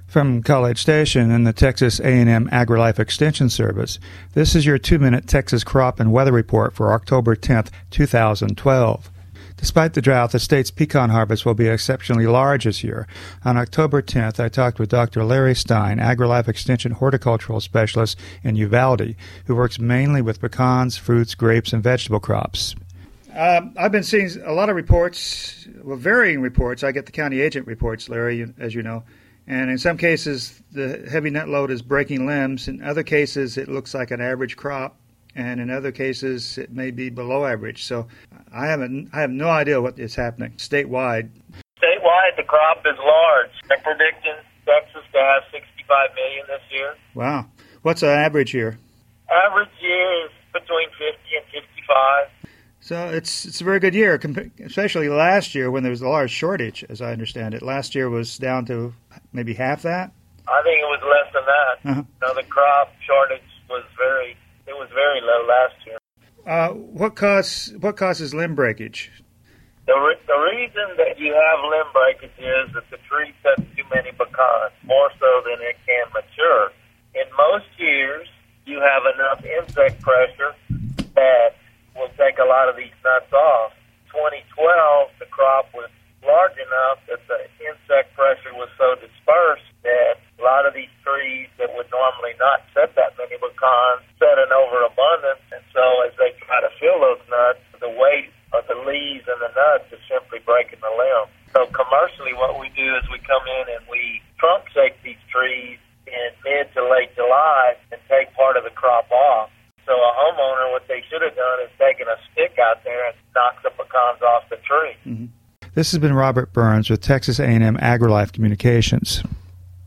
From College Station and the Texas A&M AgriLife Extension Service, this is your 2-minute Texas crop and weather report for October 10th, 2012. Despite the drought, the state's pecan harvest will be exceptionally large this year. On October 10th, I talked with Dr. Larry Stein, AgriLife Extension horticultural specialist in Uvalde, who works mainly with pecans, fruits, grapes, and vegetable crops. I've been seeing a lot of reports, varying reports. I get the county agent reports, Larry, as you know. And in some cases, the heavy net load is breaking limbs. In other cases, it looks like an average crop. And in other cases, it may be below average. So I have no idea what is happening statewide. Statewide, the crop is large. They're predicting Texas to have 65 million this year. Wow. What's an average year? Average year is between 50 and 55. So it's a very good year, especially last year when there was a large shortage, as I understand it. Last year was down to maybe half that? I think it was less than that. Uh-huh. The crop shortage was very low last year. What causes limb breakage? The reason that you have limb breakage is that the tree sets too many pecans, more so than it can mature. In most years, you have enough insect pressure that will take a lot of these nuts off. 2012, the crop was large enough that the insect pressure was so dispersed that a lot of these trees that would normally not set that many pecans set an overabundance. And so as they try to fill those nuts, the weight of the leaves and the nuts is simply breaking the limb. So commercially what we do is we come in and we trunk shake these trees in mid to late July and take part of the crop off. So a homeowner, what they should have done is taken a stick out there and knock the pecans off the tree. Mm-hmm. This has been Robert Burns with Texas A&M AgriLife Communications.